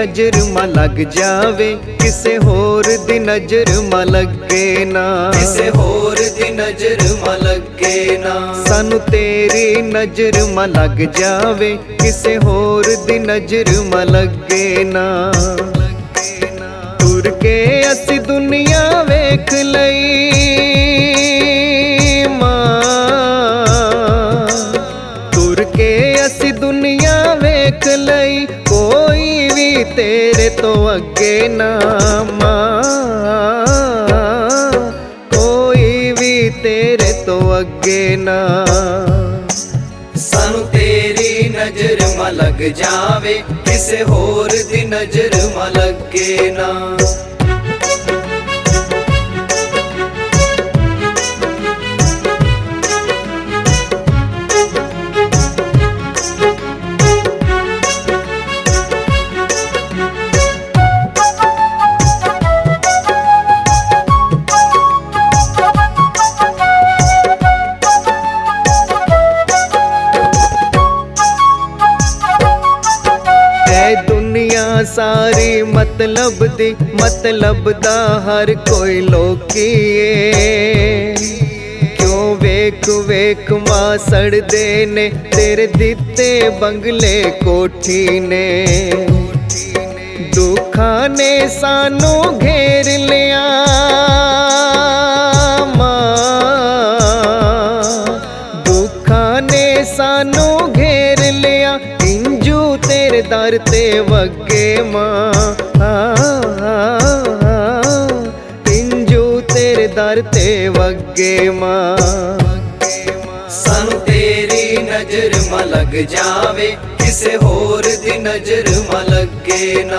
नजर मा लग जावे, किसे होर दी नजर मा लगे ना, किसे होर दी नजर मा लगे ना। सानू तेरी नजर मा लग जावे, किसे होर दी नजर मा लगे ना। तुर के असी दुनिया वेख लई दुनिया वेख लई, कोई भी तेरे तो अगे ना मां, कोई भी तेरे तो अगे ना। सानू तेरी नजर मा लग जावे, किसे होर दी नजर मा लगे ना। दुनिया सारी मतलब दी, मतलब दा हर कोई लोकीए। क्यों वेख वेख मां सड़दे ने तेरे दिते बंगले कोठी ने। दुखा ने सानू घेर लिया मां, दुखा ने सानू घेर लिया, इंजू तेरे दर ते वगे मां, इंजू तेरे दर ते वगे मां। सानू तेरी नजर मा लग जावे, किसे होर दी नजर मा लगे ना।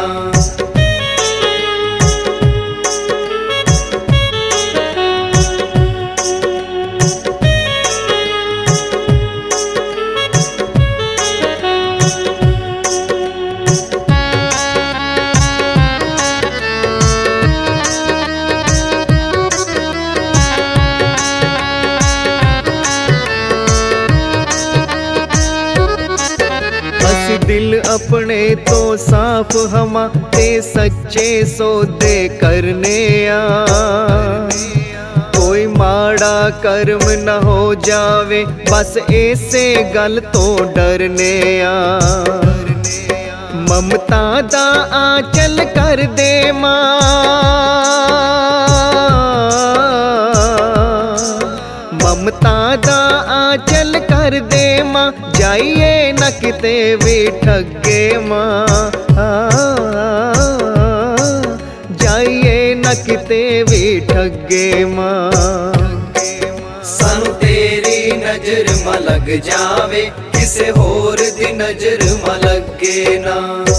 दिल अपने तो साफ हमा ते सच्चे सौदे करने आ, कोई माड़ा कर्म न हो जावे बस ऐसे गल तो डरने आ। ममता दा आंचल कर दे मां, ममता दा आंचल कर दे मां, जाइए न किते भी ठगे मां, जाइए न किते भी ठगे मां। सानू तेरी नजर मा लग जावे, किसे होर दी नजर मा लगे ना।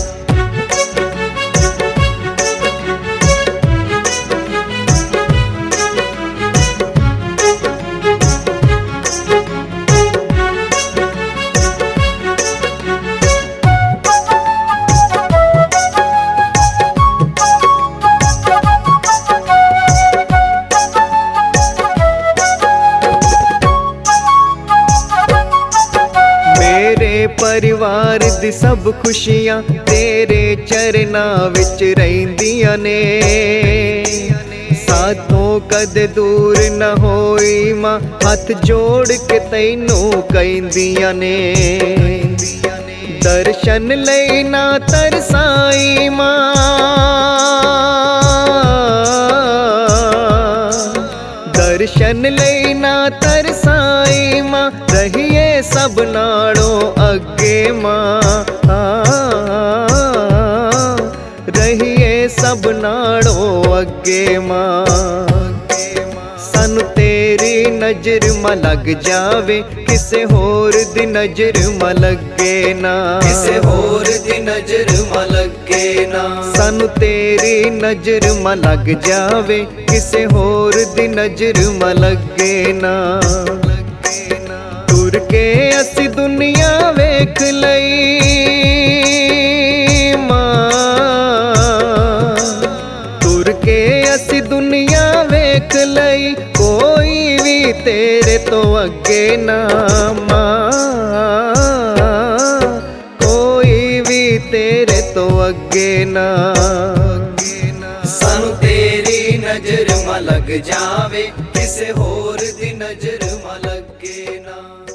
परिवार दी सब खुशियां तेरे चरनां विच रहिंदियां ने, साथों कदे दूर न होई मां, हथ जोड़ के तैनू कहंदियां ने। दर्शन लई ना तरसाई मां, दर्शन लई ना तरसाई मां, रहिए सब नालों अगे मां, रहिए सब नालों अगे मां। सानू तेरी नजर मा लग जावे, किसे होर दी नजर मा लगे ना, किसे होर दी नजर मा लगे ना। सानू तेरी नजर मा लग जावे, किसे होर दी नजर मा लगे ना। तुर के असी दुनिया वेख लई मां, तुर के असी दुनिया वेख लई, कोई भी तेरे तो अगे ना मां, कोई भी तेरे तो वगे ना। सानू तेरी नजर मा लग जावे, किसे होर दी नजर मा लगे ना।